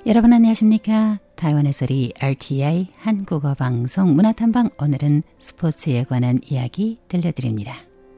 여러분 안녕하십니까? 타이완의 소리 RTI 한국어 방송 문화탐방 오늘은 스포츠에 관한 이야기 들려드립니다.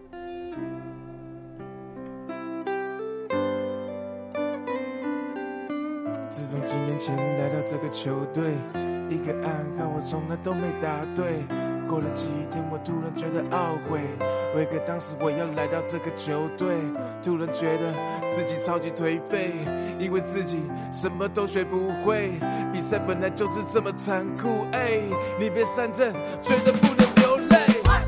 自从几年前来到这个球队，一个暗号我从来都没答对。过了几天，我突然觉得懊悔，为何当时我要来到这个球队？突然觉得自己超级颓废，因为自己什么都学不会。比赛本来就是这么残酷，你别闪阵，绝对不能流泪。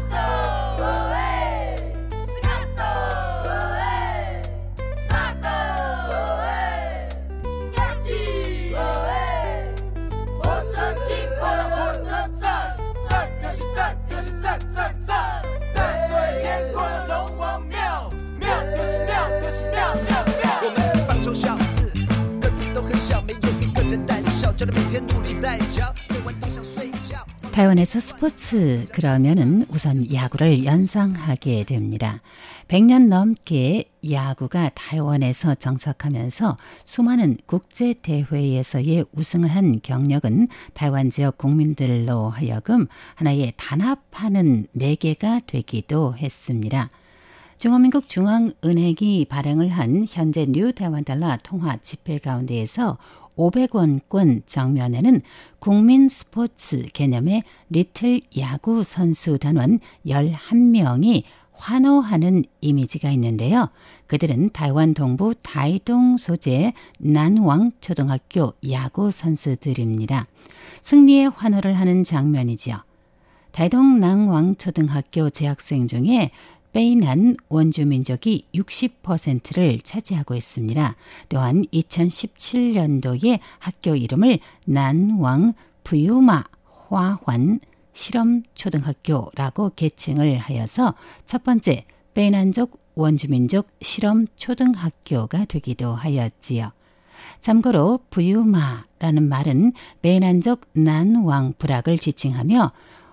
타이완에서 스포츠 그러면은 우선 야구를 연상하게 됩니다. 100년 넘게 야구가 타이완에서 정착하면서 수많은 국제대회에서의 우승을 한 경력은 타이완 지역 국민들로 하여금 하나의 단합하는 매개가 되기도 했습니다. 중화민국 중앙은행이 발행을 한 현재 뉴 타이완 달러 통화 지폐 가운데에서 500원권 정면에는 국민 스포츠 개념의 리틀 야구 선수 단원 11명이 환호하는 이미지가 있는데요. 그들은 타이완 동부 타이동 소재 난왕 초등학교 야구 선수들입니다. 승리에 환호를 하는 장면이지요. 타이동 난왕 초등학교 재학생 중에 베이난 원주민족이 60%를 차지하고 있습니다. 또한 2017년도에 학교 이름을 난왕 부유마 화환 실험초등학교라고 개칭을 하여서 첫 번째 베이난족 원주민족 실험초등학교가 되기도 하였지요. 참고로 부유마라는 말은 베이난족 난왕 부락을 지칭하며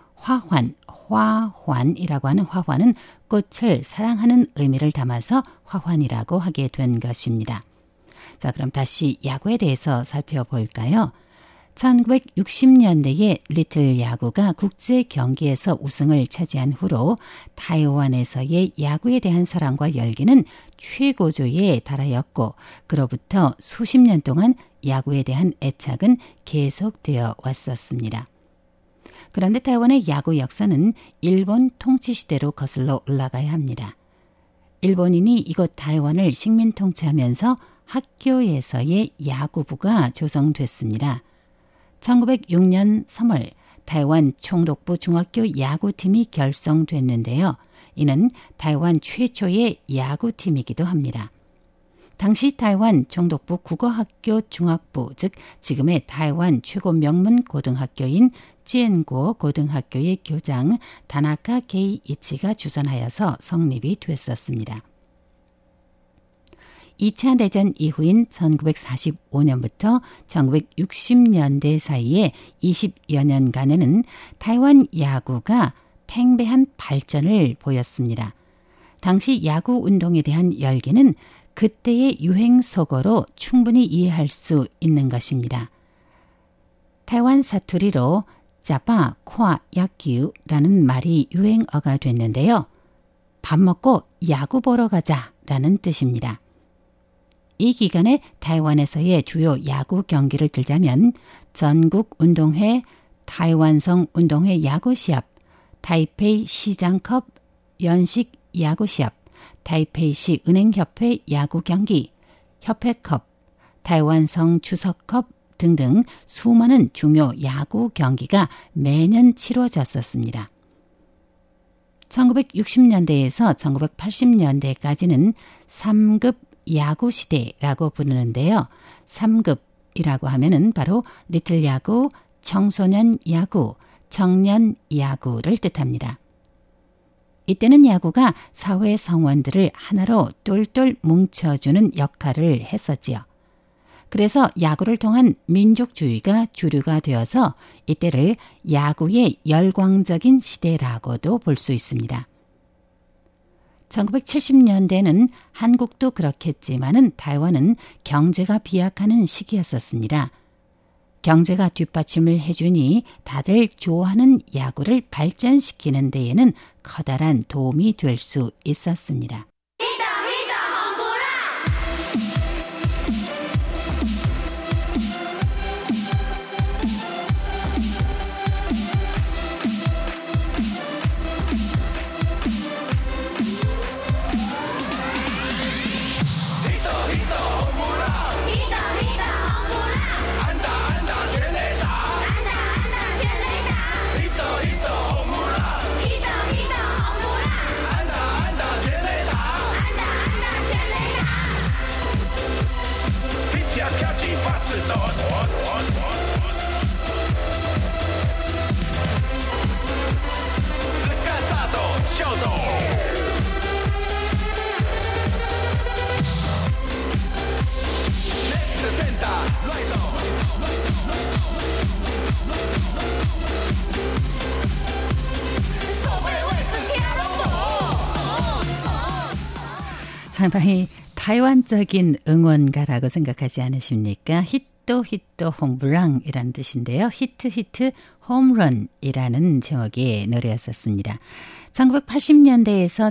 화환이라고 하는 화환은 꽃을 사랑하는 의미를 담아서 화환이라고 하게 된 것입니다. 자, 그럼 다시 야구에 대해서 살펴볼까요? 1960년대에 리틀 야구가 국제 경기에서 우승을 차지한 후로 타이완에서의 야구에 대한 사랑과 열기는 최고조에 달하였고 그로부터 수십 년 동안 야구에 대한 애착은 계속되어 왔었습니다. 그런데 타이완의 야구 역사는 일본 통치 시대로 거슬러 올라가야 합니다. 일본인이 이곳 타이완을 식민 통치하면서 학교에서의 야구부가 조성됐습니다. 1906년 3월 타이완 총독부 중학교 야구팀이 결성됐는데요. 이는 타이완 최초의 야구팀이기도 합니다. 당시 타이완 총독부 국어학교 중학부, 즉 지금의 타이완 최고 명문 고등학교인 찌엔고 고등학교의 교장 다나카 게이이치가 주선하여서 성립이 됐었습니다. 2차 대전 이후인 1945년부터 1960년대 사이에 20여 년간에는 타이완 야구가 팽배한 발전을 보였습니다. 당시 야구 운동에 대한 열기는 그때의 유행 속어로 충분히 이해할 수 있는 것입니다. 타이완 사투리로 짜파, 콰, 야규라는 말이 유행어가 됐는데요. 밥 먹고 야구 보러 가자라는 뜻입니다. 이 기간에 타이완에서의 주요 야구 경기를 들자면 전국운동회, 타이완성 운동회 야구시합, 타이페이 시장컵 연식 야구시합, 타이페이시 은행협회 야구경기, 협회컵, 타이완성 추석컵 등등 수많은 중요 야구 경기가 매년 치러졌었습니다. 1960년대에서 1980년대까지는 3급 야구 시대라고 부르는데요. 3급이라고 하면은 바로 리틀 야구, 청소년 야구, 청년 야구를 뜻합니다. 이때는 야구가 사회 성원들을 하나로 똘똘 뭉쳐주는 역할을 했었지요. 그래서 야구를 통한 민족주의가 주류가 되어서 이때를 야구의 열광적인 시대라고도 볼 수 있습니다. 1970년대는 한국도 그렇겠지만은 타이완은 경제가 비약하는 시기였었습니다. 경제가 뒷받침을 해주니 다들 좋아하는 야구를 발전시키는 데에는 커다란 도움이 될 수 있었습니다. 상당히 타이완적인 응원가라고 생각하지 않으십니까? 히토 홈런이라는 뜻인데요. 히트 홈런이라는 제목의 노래였었습니다. 1980년대에서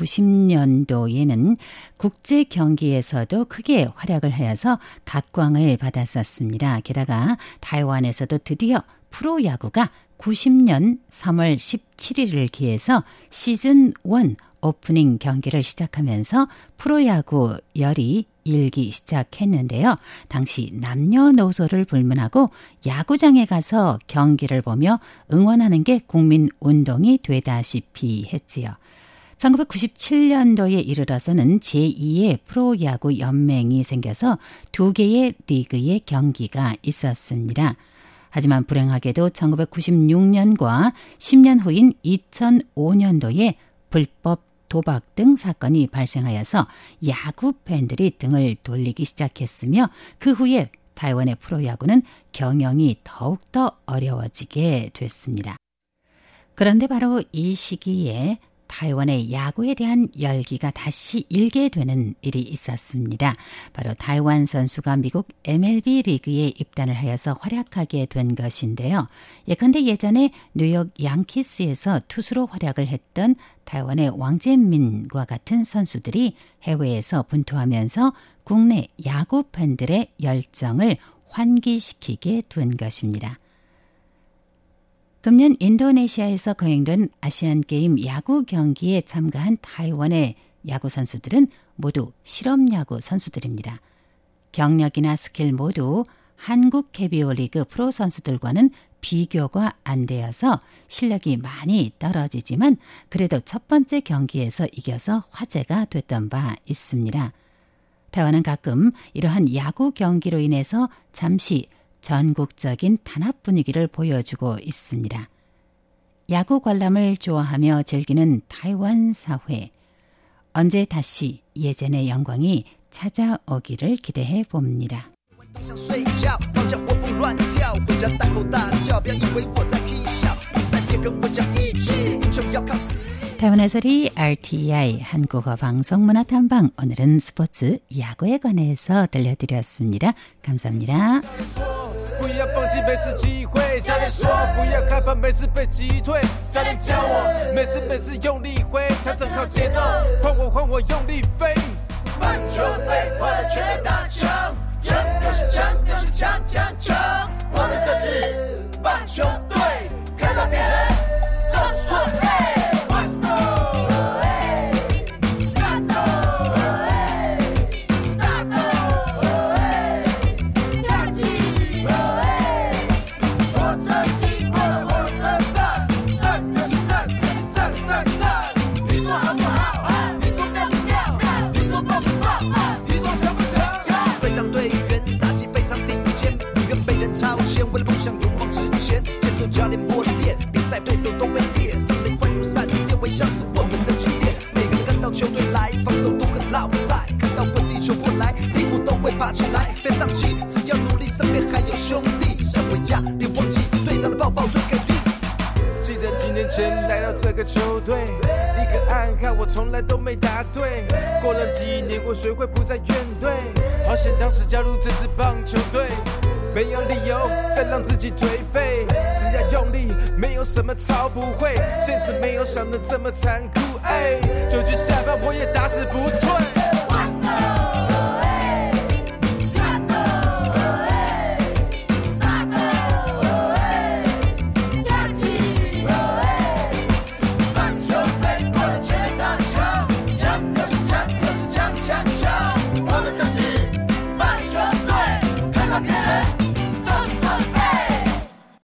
1990년도에는 국제 경기에서도 크게 활약을 하여서 각광을 받았었습니다. 게다가 타이완에서도 드디어 프로야구가 90년 3월 17일을 기해서 시즌 1 오프닝 경기를 시작하면서 프로야구 열이 일기 시작했는데요. 당시 남녀노소를 불문하고 야구장에 가서 경기를 보며 응원하는 게 국민운동이 되다시피 했지요. 1997년도에 이르러서는 제2의 프로야구 연맹이 생겨서 2개의 리그의 경기가 있었습니다. 하지만 불행하게도 1996년과 10년 후인 2005년도에 불법 도박 등 사건이 발생하여서 야구 팬들이 등을 돌리기 시작했으며 그 후에 타이완의 프로야구는 경영이 더욱더 어려워지게 됐습니다. 그런데 바로 이 시기에 타이완의 야구에 대한 열기가 다시 일게 되는 일이 있었습니다. 바로 타이완 선수가 미국 MLB 리그에 입단을 하여서 활약하게 된 것인데요. 예컨대 예전에 뉴욕 양키스에서 투수로 활약을 했던 타이완의 왕재민과 같은 선수들이 해외에서 분투하면서 국내 야구 팬들의 열정을 환기시키게 된 것입니다. 금년 인도네시아에서 거행된 아시안게임 야구 경기에 참가한 타이완의 야구 선수들은 모두 실업야구 선수들입니다. 경력이나 스킬 모두 한국 KBO 리그 프로 선수들과는 비교가 안 되어서 실력이 많이 떨어지지만 그래도 첫 번째 경기에서 이겨서 화제가 됐던 바 있습니다. 타이완은 가끔 이러한 야구 경기로 인해서 잠시 전국적인 단합 분위기를 보여주고 있습니다. 야구 관람을 좋아하며 즐기는 타이완 사회. 언제 다시 예전의 영광이 찾아오기를 기대해 봅니다. 타이완 해설이 RTI 한국어 방송 문화탐방 오늘은 스포츠 야구에 관해서 들려드렸습니다. 감사합니다. 不要放弃每次机会，教练说不要害怕每次被击退，教练教我每次用力挥，调整好节奏，换我用力飞，慢球飞，换了全垒打墙，强又是强又是强强强，我们这支棒球队看到别人都说嘿。教练磨练，比赛对手都被练，胜利欢如闪电，微笑是我们的经典。每个人看到球队来，防守都很老赛，看到滚地球过来，屁股都会爬起来，别上气，只要努力，身边还有兄弟。想回家，别忘记队长的抱抱最给力。记得几年前来到这个球队，一个暗号我从来都没答对。过了几年，我学会不再怨怼，好险当时加入这支棒球队。 没有理由再让自己颓废，只要用力，没有什么超不会，现实没有想的这么残酷，哎，9局下半我也打死不退。